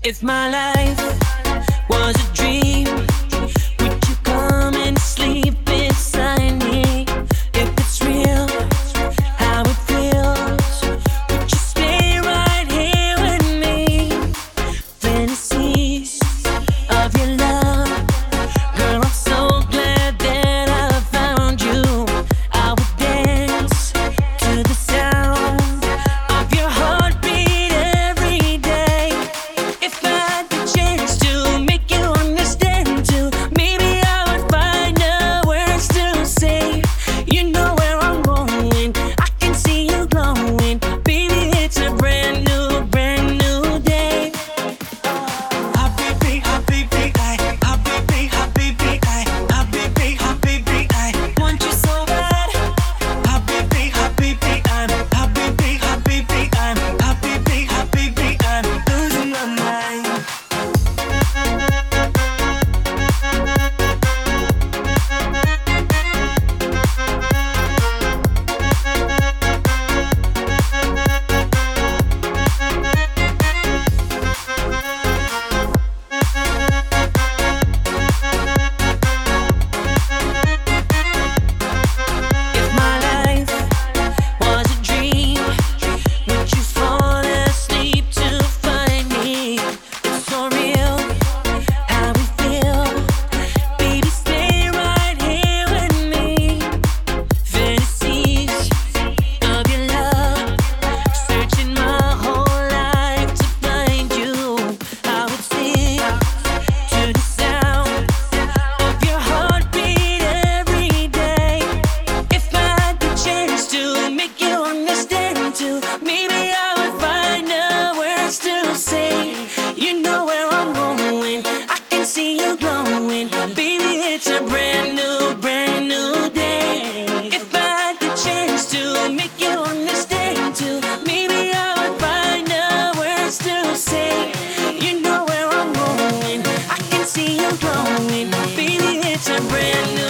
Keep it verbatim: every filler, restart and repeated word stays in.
If my life was a dream, would you come and sleep beside me? If it's real, how it feels, would you stay right here with me? Fantasies of your love, girl, I'm so glad that I found you. I would dance to the sound of your heartbeat every day. If I had the chance to make you understand too, maybe I would find a words to say. You know where I'm going, I can see you glowing. Baby, it's a brand new, brand new day. Habibi, habibi, I, habibi, habibi, I, habibi, habibi, I want you so bad. Habibi, habibi, I'm, habibi, habibi, I'm, habibi, habibi, I'm losing my mind. If my life was a dream, would you fall asleep to find me? It's so real, how we feel. Baby, stay right here with me. Fantasies of your love, searching my whole life to find you. I would sing to the sound of your heartbeat every day. If I had the chance to make you understand too, maybe I would find the words to say. You know where I'm going, I can see you glowing. Baby, it's a brand new, brand new day. If I had the chance to make you understand too, maybe I would find the words to say. You know where I'm going, I can see you glowing. Baby, it's a brand new